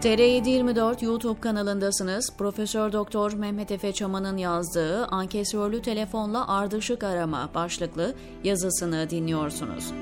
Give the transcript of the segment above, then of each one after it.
TR724 YouTube kanalındasınız. Profesör Doktor Mehmet Efe Çaman'ın yazdığı Ankesörlü Telefonla Ardışık Arama başlıklı yazısını dinliyorsunuz.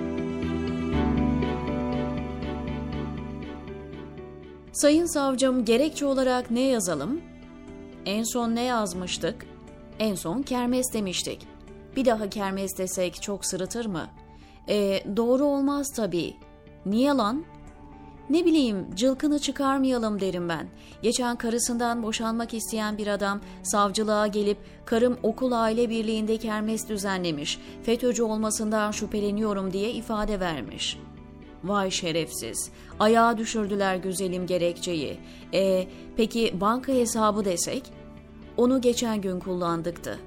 Sayın savcım, gerekçe olarak ne yazalım? En son ne yazmıştık? En son kermes demiştik. Bir daha kermes desek çok sırıtır mı? Doğru olmaz tabii. Niye lan? Ne bileyim, cılkını çıkarmayalım derim ben. Geçen karısından boşanmak isteyen bir adam savcılığa gelip karım okul aile birliğinde kermes düzenlemiş, FETÖ'cü olmasından şüpheleniyorum diye ifade vermiş. Vay şerefsiz, ayağa düşürdüler güzelim gerekçeyi. Peki banka hesabı desek? Onu geçen gün kullandıktı.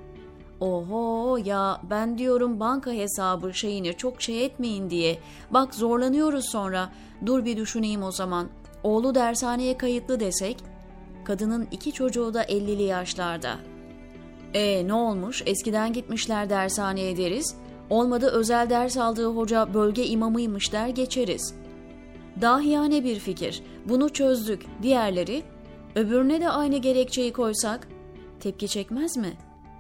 Oho ya, ben diyorum banka hesabı şeyini çok şey etmeyin diye. Bak zorlanıyoruz sonra. Dur bir düşüneyim o zaman. Oğlu dershaneye kayıtlı desek? Kadının 2 çocuğu da 50'li yaşlarda. Ne olmuş? Eskiden gitmişler dershaneye deriz. Olmadı özel ders aldığı hoca bölge imamıymış der geçeriz. Dahiyane bir fikir. Bunu çözdük. Diğerleri? Öbürüne de aynı gerekçeyi koysak? Tepki çekmez mi?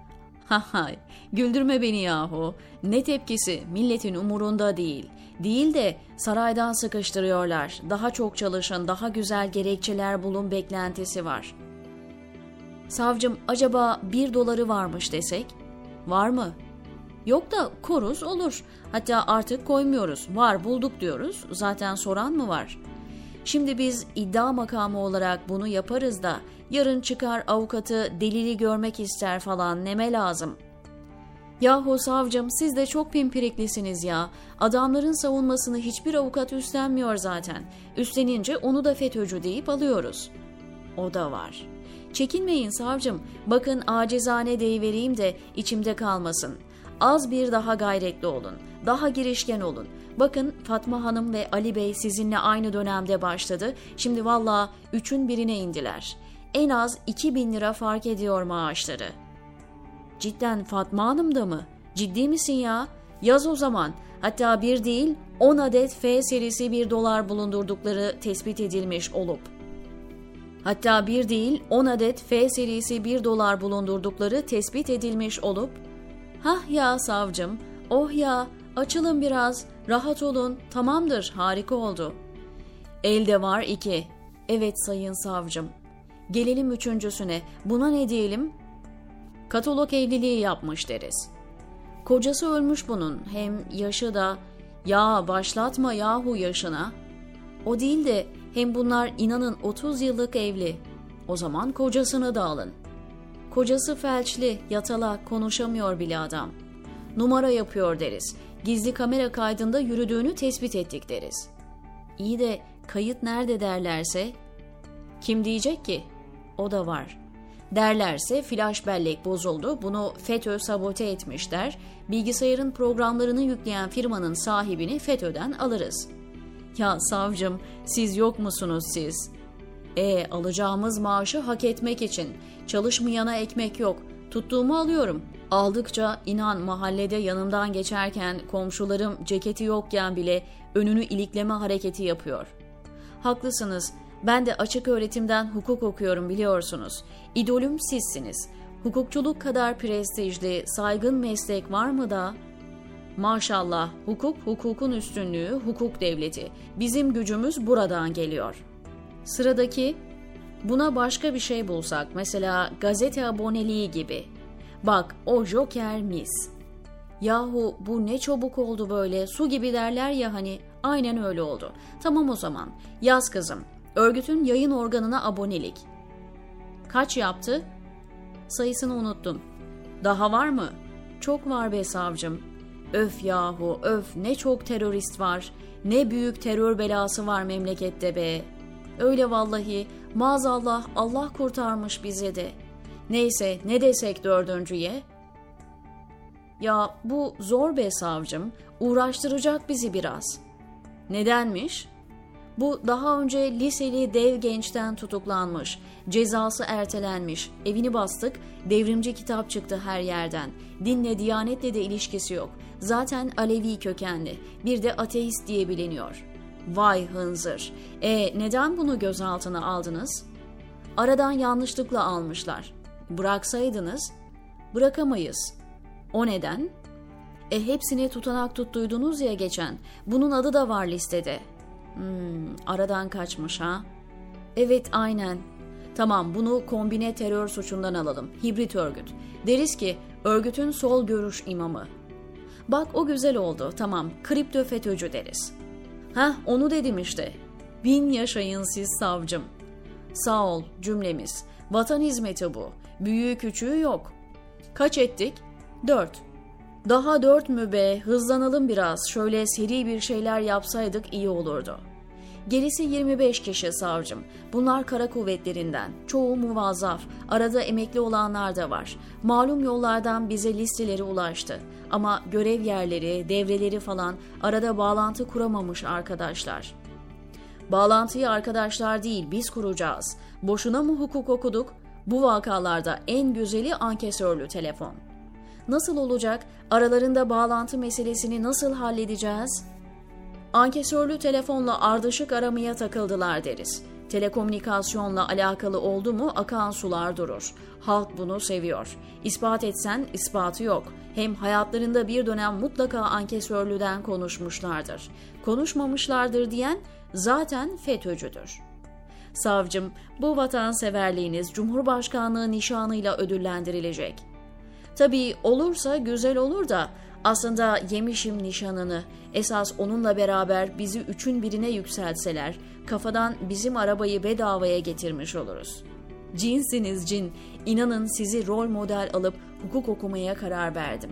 Hay, güldürme beni yahu. Ne tepkisi? Milletin umurunda değil. Değil de saraydan sıkıştırıyorlar. Daha çok çalışın, daha güzel gerekçeler bulun beklentisi var. Savcım, acaba $1 varmış desek? Var mı? Yok da koruz olur. Hatta artık koymuyoruz. Var bulduk diyoruz. Zaten soran mı var? Şimdi biz iddia makamı olarak bunu yaparız da yarın çıkar avukatı delili görmek ister falan, neme lazım? Yahu savcım, siz de çok pimpiriklisiniz ya. Adamların savunmasını hiçbir avukat üstlenmiyor zaten. Üstlenince onu da FETÖ'cü deyip alıyoruz. O da var. Çekinmeyin savcım. Bakın acizane deyivereyim de içimde kalmasın. Az bir daha gayretli olun. Daha girişken olun. Bakın Fatma Hanım ve Ali Bey sizinle aynı dönemde başladı. Şimdi valla 3'ün birine indiler. En az 2.000 lira fark ediyor maaşları. Cidden Fatma Hanım da mı? Ciddi misin ya? Yaz o zaman. Hatta bir değil 10 adet F serisi $1 bulundurdukları tespit edilmiş olup. Hatta bir değil 10 adet F serisi $1 bulundurdukları tespit edilmiş olup. Hah ya savcım, oh ya, açılın biraz, rahat olun, tamamdır, harika oldu. Elde var 2. Evet sayın savcım. Gelelim 3.'süne, buna ne diyelim? Katalog evliliği yapmış deriz. Kocası ölmüş bunun, hem yaşı da, ya başlatma yahu yaşına. O değil de hem bunlar inanın 30 yıllık evli. O zaman kocasını da alın. Kocası felçli, yatalak, konuşamıyor bile adam. Numara yapıyor deriz. Gizli kamera kaydında yürüdüğünü tespit ettik deriz. İyi de kayıt nerede derlerse? Kim diyecek ki? O da var. Derlerse flash bellek bozuldu, bunu FETÖ sabote etmiş der, bilgisayarın programlarını yükleyen firmanın sahibini FETÖ'den alırız. Ya savcım, siz yok musunuz siz? Alacağımız maaşı hak etmek için. Çalışmayana ekmek yok. Tuttuğumu alıyorum. Aldıkça inan mahallede yanımdan geçerken komşularım ceketi yokken bile önünü ilikleme hareketi yapıyor. Haklısınız. Ben de açık öğretimden hukuk okuyorum biliyorsunuz. İdolüm sizsiniz. Hukukçuluk kadar prestijli, saygın meslek var mı da? Maşallah, hukuk, hukukun üstünlüğü, hukuk devleti. Bizim gücümüz buradan geliyor. Sıradaki, buna başka bir şey bulsak, mesela gazete aboneliği gibi. Bak, o Joker mis. Yahu bu ne çabuk oldu böyle, su gibi derler ya hani, aynen öyle oldu. Tamam o zaman, yaz kızım, örgütün yayın organına abonelik. Kaç yaptı? Sayısını unuttum. Daha var mı? Çok var be savcım. Öf yahu, öf, ne çok terörist var, ne büyük terör belası var memlekette be. Öyle vallahi, maazallah Allah kurtarmış bizi de. Neyse, ne desek 4.'ye? Ya bu zor be savcım, uğraştıracak bizi biraz. Nedenmiş? Bu daha önce liseli dev gençten tutuklanmış, cezası ertelenmiş, evini bastık, devrimci kitap çıktı her yerden. Dinle, diyanetle de ilişkisi yok. Zaten Alevi kökenli, bir de ateist diye biliniyor. Vay hınzır. Neden bunu gözaltına aldınız? Aradan yanlışlıkla almışlar. Bıraksaydınız? Bırakamayız. O neden? Hepsine tutanak tuttuydunuz ya geçen. Bunun adı da var listede. Aradan kaçmış ha? Evet, aynen. Tamam, bunu kombine terör suçundan alalım. Hibrit örgüt. Deriz ki örgütün sol görüş imamı. Bak, o güzel oldu. Tamam, kripto FETÖ'cü deriz. Onu dedim işte. Bin yaşayın siz savcım. Sağ ol cümlemiz. Vatan hizmeti bu. Büyüğü küçüğü yok. Kaç ettik? 4. Daha 4 mü be? Hızlanalım biraz. Şöyle seri bir şeyler yapsaydık iyi olurdu. Gerisi 25 kişi savcım. Bunlar kara kuvvetlerinden. Çoğu muvazzaf. Arada emekli olanlar da var. Malum yollardan bize listeleri ulaştı. Ama görev yerleri, devreleri falan arada bağlantı kuramamış arkadaşlar. Bağlantıyı arkadaşlar değil, biz kuracağız. Boşuna mı hukuk okuduk? Bu vakalarda en güzeli ankesörlü telefon. Nasıl olacak? Aralarında bağlantı meselesini nasıl halledeceğiz? Ankesörlü telefonla ardışık aramaya takıldılar deriz. Telekomünikasyonla alakalı oldu mu akan sular durur. Halk bunu seviyor. İspat etsen ispatı yok. Hem hayatlarında bir dönem mutlaka ankesörlüden konuşmuşlardır. Konuşmamışlardır diyen zaten FETÖ'cüdür. Savcım, bu vatanseverliğiniz Cumhurbaşkanlığı nişanıyla ödüllendirilecek. Tabii olursa güzel olur da aslında yemişim nişanını. Esas onunla beraber bizi 3'ün birine yükseltseler kafadan bizim arabayı bedavaya getirmiş oluruz. Cinsiniz cin. İnanın sizi rol model alıp hukuk okumaya karar verdim.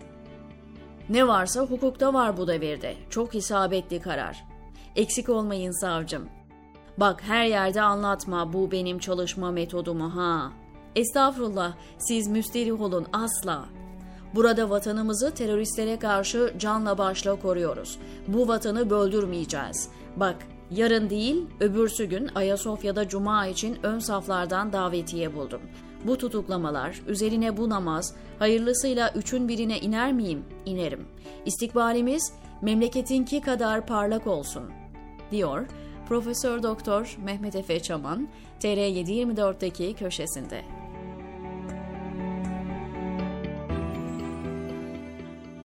Ne varsa hukukta var bu devirde. Çok isabetli karar. Eksik olmayın savcım. Bak, her yerde anlatma bu benim çalışma metodumu ha. Estağfurullah, siz müsterih olun, asla. Burada vatanımızı teröristlere karşı canla başla koruyoruz. Bu vatanı böldürmeyeceğiz. Bak, yarın değil, öbürsü gün Ayasofya'da Cuma için ön saflardan davetiye buldum. Bu tutuklamalar, üzerine bu namaz, hayırlısıyla 3'ün birine iner miyim? İnerim. İstikbalimiz memleketinki kadar parlak olsun, diyor Profesör Doktor Mehmet Efe Çaman, TR724'deki köşesinde.